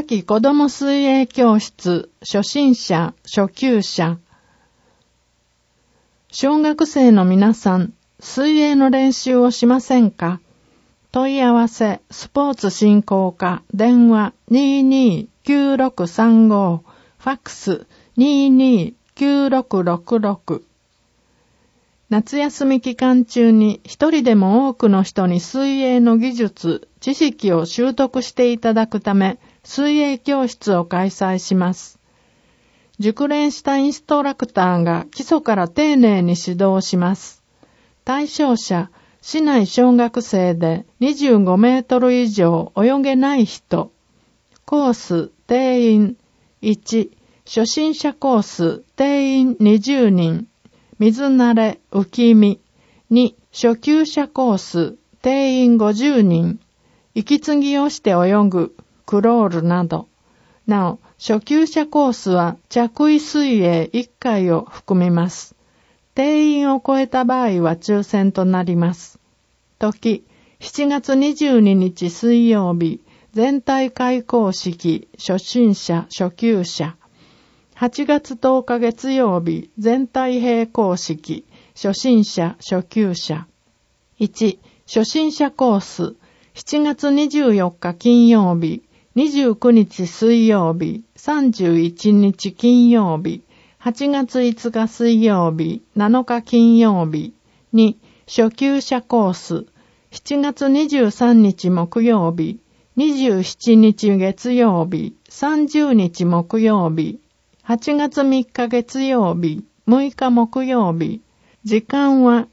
夏季子ども水泳教室初心者初級者。小学生の皆さん、水泳の練習をしませんか？問い合わせスポーツ振興課電話229635ファックス229666。夏休み期間中に一人でも多くの人に水泳の技術、知識を習得していただくため、水泳教室を開催します。熟練したインストラクターが基礎から丁寧に指導します。対象者、市内小学生で25メートル以上泳げない人。コース、定員1、初心者コース、定員20人。水慣れ、浮き身。2、初級者コース、定員50人。息継ぎをして泳ぐ、クロールなど。なお、初級者コースは着衣水泳1回を含みます。定員を超えた場合は抽選となります。時、7月22日水曜日、全体開講式、初心者、初級者。8月10日月曜日、全体閉講式、初心者、初級者。1、初心者コース、7月24日金曜日、29日水曜日、31日金曜日、8月5日水曜日、7日金曜日。2、初級者コース、7月23日木曜日、27日月曜日、30日木曜日、8月3日月曜日、6日木曜日。時間は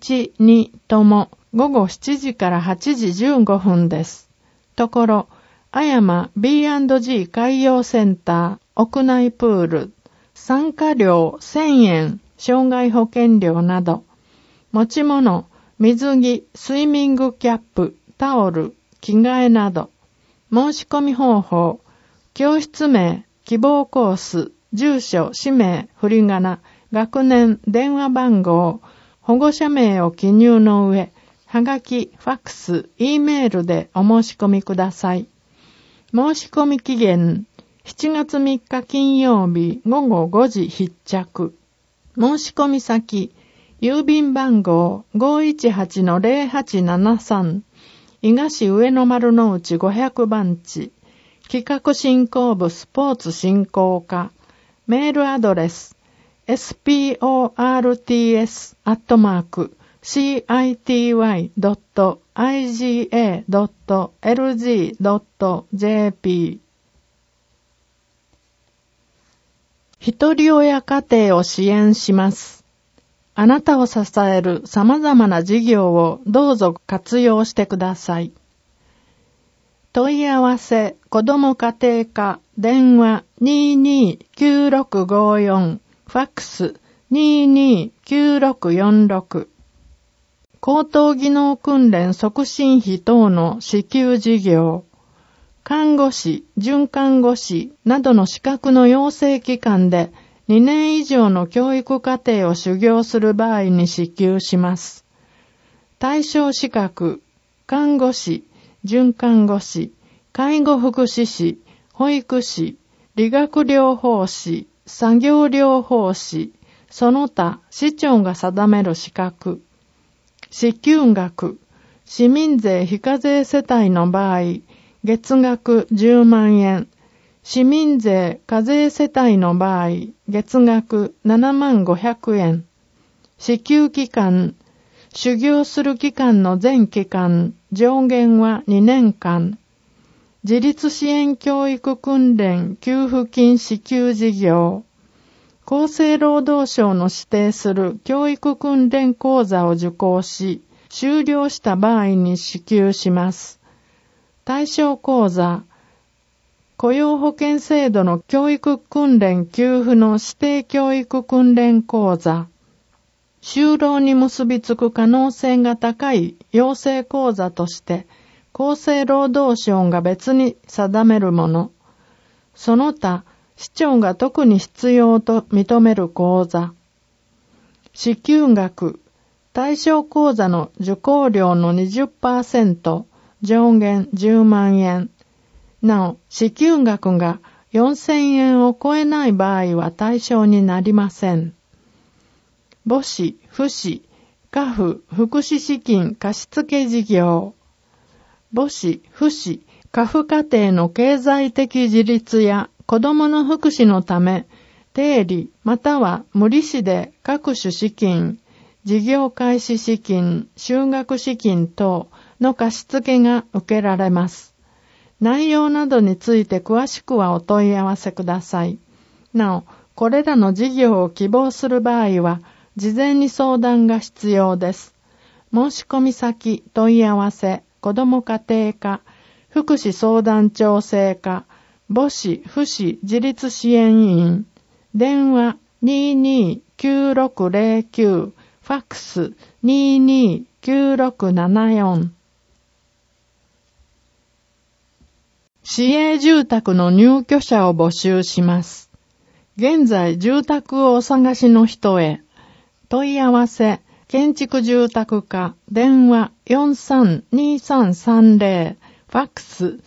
1、2とも午後7時から8時15分です。ところ、あやま B&G 海洋センター屋内プール、参加料1000円、障害保険料など、持ち物、水着、スイミングキャップ、タオル、着替えなど、申し込み方法、教室名、希望コース、住所、氏名、振り仮名、学年、電話番号、保護者名を記入の上、はがき、ファックス、Eメールでお申し込みください。申し込み期限、7月3日金曜日午後5時必着。申し込み先、郵便番号 518-0873、伊賀市上野丸の内500番地、企画振興部スポーツ振興課、メールアドレス、sports.ity.iga.lg.jp。 一人親家庭を支援します。あなたを支える様々な事業をどうぞ活用してください。問い合わせ、子ども家庭課、電話229654、ファックス229646。高等技能訓練促進費等の支給事業、看護師、准看護師などの資格の養成機関で2年以上の教育課程を修行する場合に支給します。対象資格、看護師、准看護師、介護福祉士、保育士、理学療法士、作業療法士、その他市長が定める資格。支給額、市民税非課税世帯の場合、月額10万円。市民税課税世帯の場合、月額7万500円。支給期間、修行する期間の全期間、上限は2年間。自立支援教育訓練給付金支給事業。厚生労働省の指定する教育訓練講座を受講し、修了した場合に支給します。対象講座、雇用保険制度の教育訓練給付の指定教育訓練講座、就労に結びつく可能性が高い養成講座として、厚生労働省が別に定めるもの、その他、市長が特に必要と認める講座、支給額、対象講座の受講料の 20%、上限10万円。 なお、支給額が4000円を超えない場合は対象になりません。母子、父子、家父、福祉資金貸付事業。母子、父子、家父家庭の経済的自立や子どもの福祉のため、定理または無利子で各種資金、事業開始資金、就学資金等の貸付が受けられます。内容などについて詳しくはお問い合わせください。なお、これらの事業を希望する場合は、事前に相談が必要です。申し込み先、問い合わせ、子ども家庭課、福祉相談調整課、母子・父子自立支援員、電話229609、ファックス229674。市営住宅の入居者を募集します。現在住宅をお探しの人へ、問い合わせ、建築住宅課、電話432330、ファックス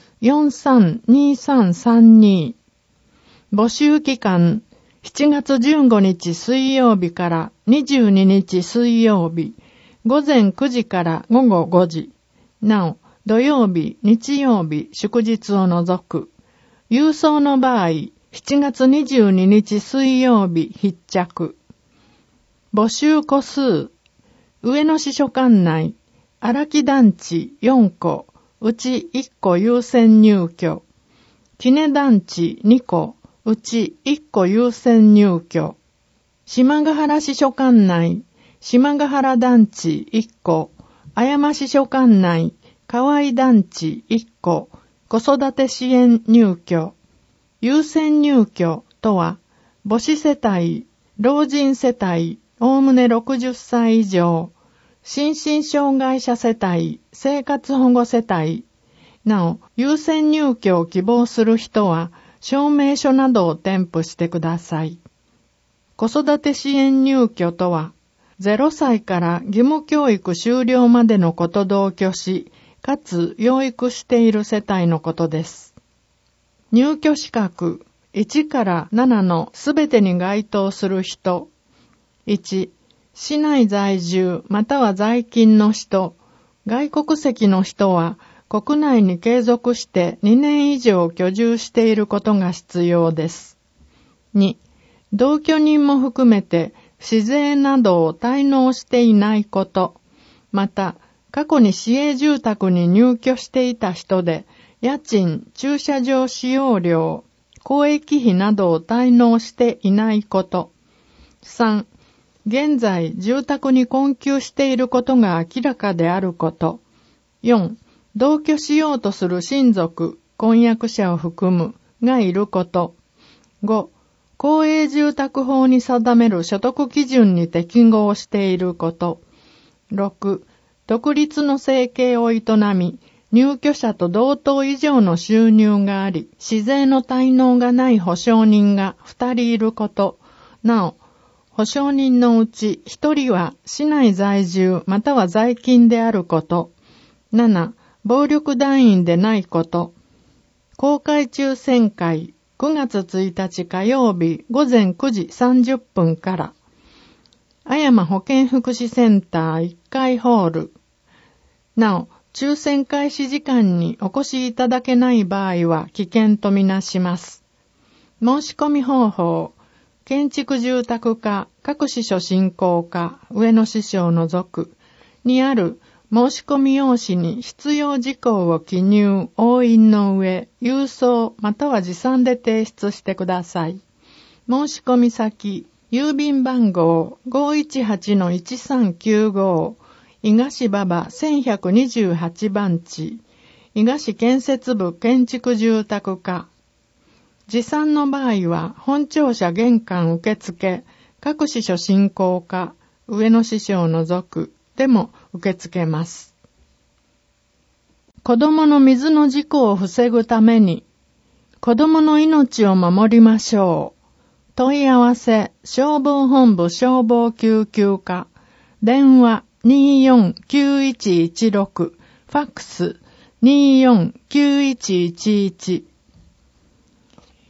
432332。募集期間、7月15日水曜日から22日水曜日、午前9時から午後5時。なお、土曜日、日曜日、祝日を除く。郵送の場合、7月22日水曜日必着。募集戸数、上野市所管内、荒木団地4戸、うち1戸優先入居。杵団地2戸、うち1戸優先入居。島ヶ原市所管内、島ヶ原団地1戸、綾間市所管内、河合団地1戸、子育て支援入居。優先入居とは、母子世帯、老人世帯、おおむね60歳以上、心身障害者世帯、生活保護世帯。なお、優先入居を希望する人は、証明書などを添付してください。子育て支援入居とは、0歳から義務教育終了までの子と同居し、かつ養育している世帯のことです。入居資格1から7のすべてに該当する人。1、市内在住または在勤の人、外国籍の人は国内に継続して2年以上居住していることが必要です。2、同居人も含めて市税などを滞納していないこと、また過去に市営住宅に入居していた人で、家賃、駐車場使用料、公益費などを滞納していないこと。3、現在住宅に困窮していることが明らかであること。4、同居しようとする親族、婚約者を含むがいること。5、公営住宅法に定める所得基準に適合していること。6、独立の生計を営み、入居者と同等以上の収入があり、市税の滞納がない保証人が2人いること。なお、保証人のうち1人は市内在住または在勤であること。7、暴力団員でないこと。公開抽選会9月1日火曜日午前9時30分から。綾間保健福祉センター1階ホール。なお、抽選開始時間にお越しいただけない場合は危険とみなします。申し込み方法、建築住宅課各支所振興課上野支所を除くにある申し込み用紙に必要事項を記入、押印の上、郵送または持参で提出してください。申し込み先、郵便番号 518-1395 伊賀市馬場1128番地、伊賀市建設部建築住宅課。持参の場合は、本庁舎玄関受付、各支所振興課、上野支所を除く、でも受け付けます。子供の水の事故を防ぐために、子供の命を守りましょう。問い合わせ、消防本部消防救急課、電話249116、ファックス249111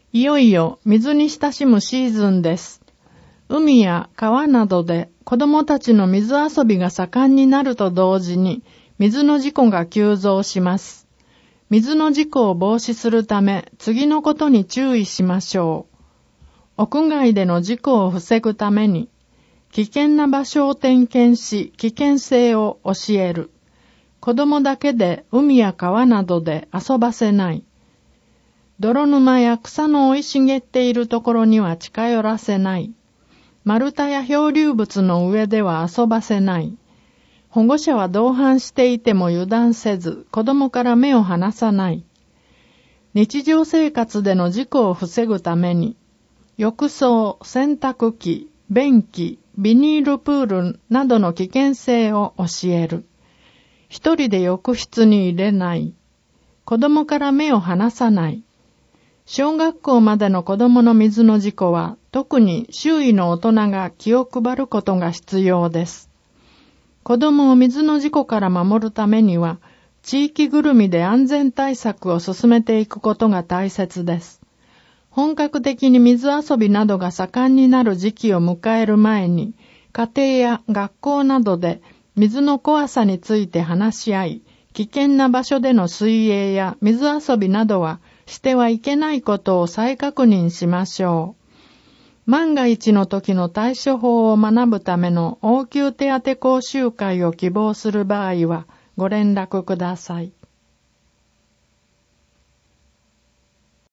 いよいよ水に親しむシーズンです。海や川などで子供たちの水遊びが盛んになると同時に水の事故が急増します。水の事故を防止するため次のことに注意しましょう。屋外での事故を防ぐために危険な場所を点検し危険性を教える。子供だけで海や川などで遊ばせない。泥沼や草の生い茂っているところには近寄らせない。丸太や漂流物の上では遊ばせない。保護者は同伴していても油断せず、子供から目を離さない。日常生活での事故を防ぐために、浴槽、洗濯機、便器、ビニールプールなどの危険性を教える。一人で浴室に入れない。子供から目を離さない。小学校までの子供の水の事故は、特に周囲の大人が気を配ることが必要です。子供を水の事故から守るためには、地域ぐるみで安全対策を進めていくことが大切です。本格的に水遊びなどが盛んになる時期を迎える前に、家庭や学校などで水の怖さについて話し合い、危険な場所での水泳や水遊びなどはしてはいけないことを再確認しましょう。万が一の時の対処法を学ぶための応急手当講習会を希望する場合はご連絡ください。